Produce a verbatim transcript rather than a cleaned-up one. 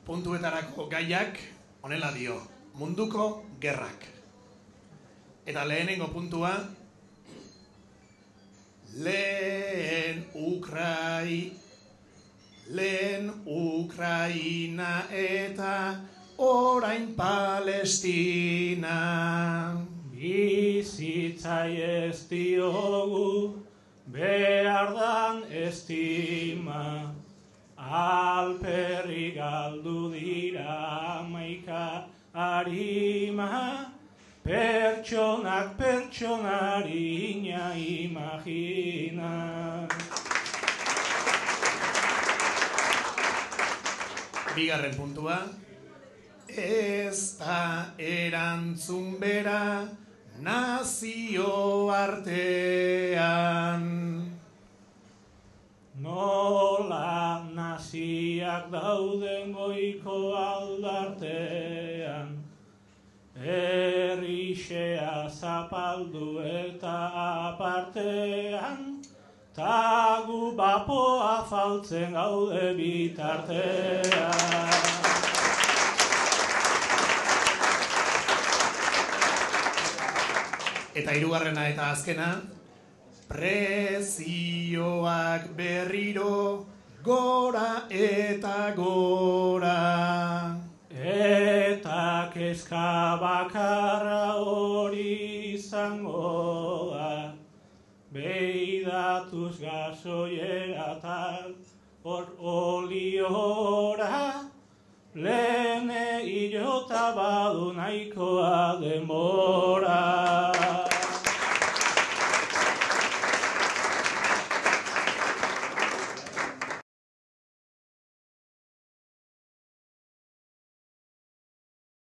puntuetarako gaiak honela dio, munduko gerrak. Eta lehenengo puntua, lehen Ukrai, lehen Ukraina eta orain Palestina. Bizitzai ez diogu behar dan estima, alperri galdu dira amaika harima, pertsonak pertsonari ina imagina. Bigarren puntua, ez da erantzun bera nazio artean. Nola naziak dauden goiko aldartean, errixea zapaldu eta apartean, tagu bapoa faltzen gaude bitartean. Eta hirugarrena eta azkena, prezioak berriro gora eta gora. Eta kezka bakarra hori izango da, beidatuz gasoiera tal hor oliora, lehene hilota badu nahikoa demora.